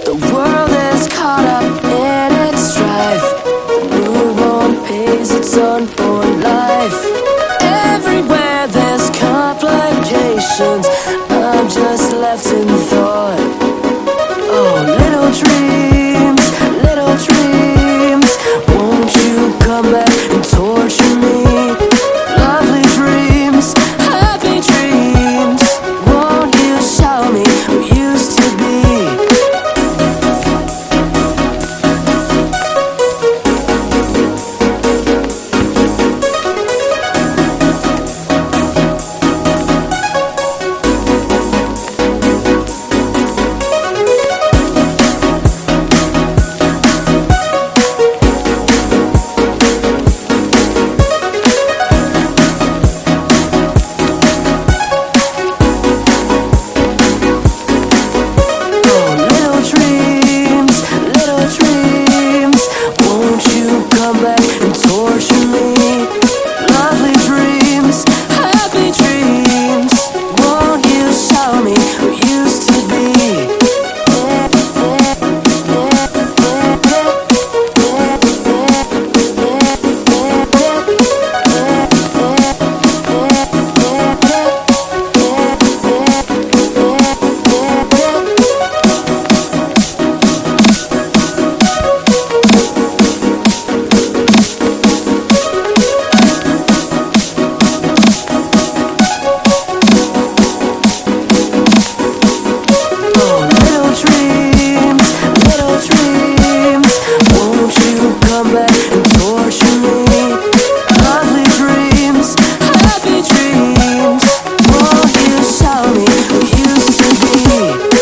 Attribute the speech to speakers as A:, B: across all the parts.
A: The world is caught up in its strife. The newborn pays its unborn life. Everywhere there's complications, I'm just left in thought. Oh, little dreams, won't you come back and torture me? Lovely dreams, happy dreams, won't you show me who used to be? Come back and torture me. Lovely dreams, happy dreams, won't you show me who used to be? Come back and torture me. Lovely dreams, happy dreams, won't you show me who used to be?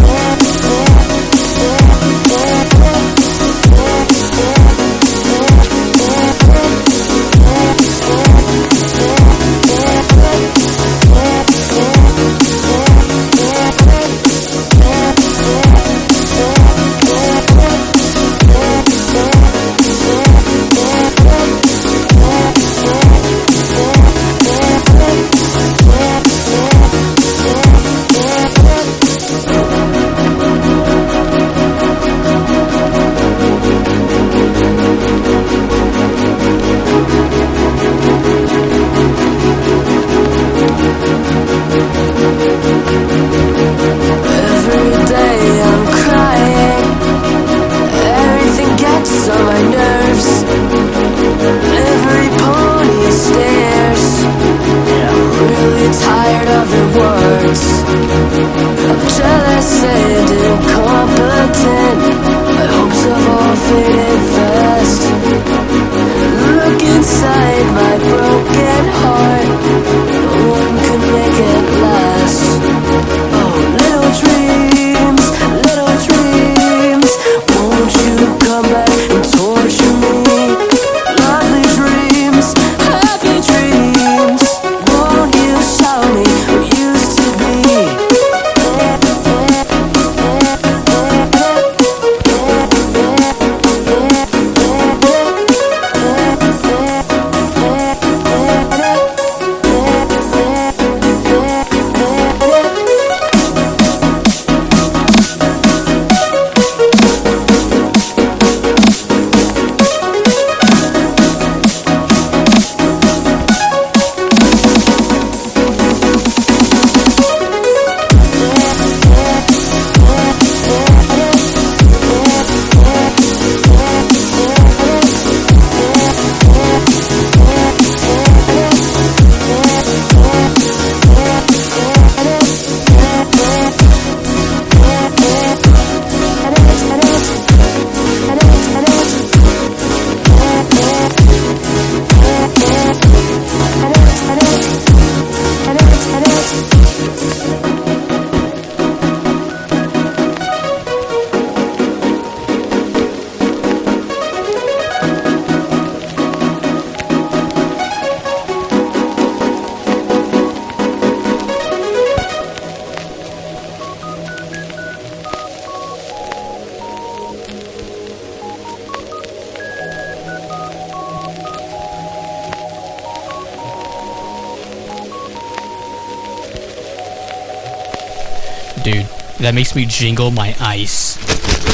A: Tired of their words. I'm jealous and incompetent. My hopes have all faded fast. Look inside my broken heart. No one can make it last. Oh, little dreams, won't you come back and torture me? Lovely dreams, happy dreams, won't you show me who used to be?
B: Dude, that makes me jingle my ice.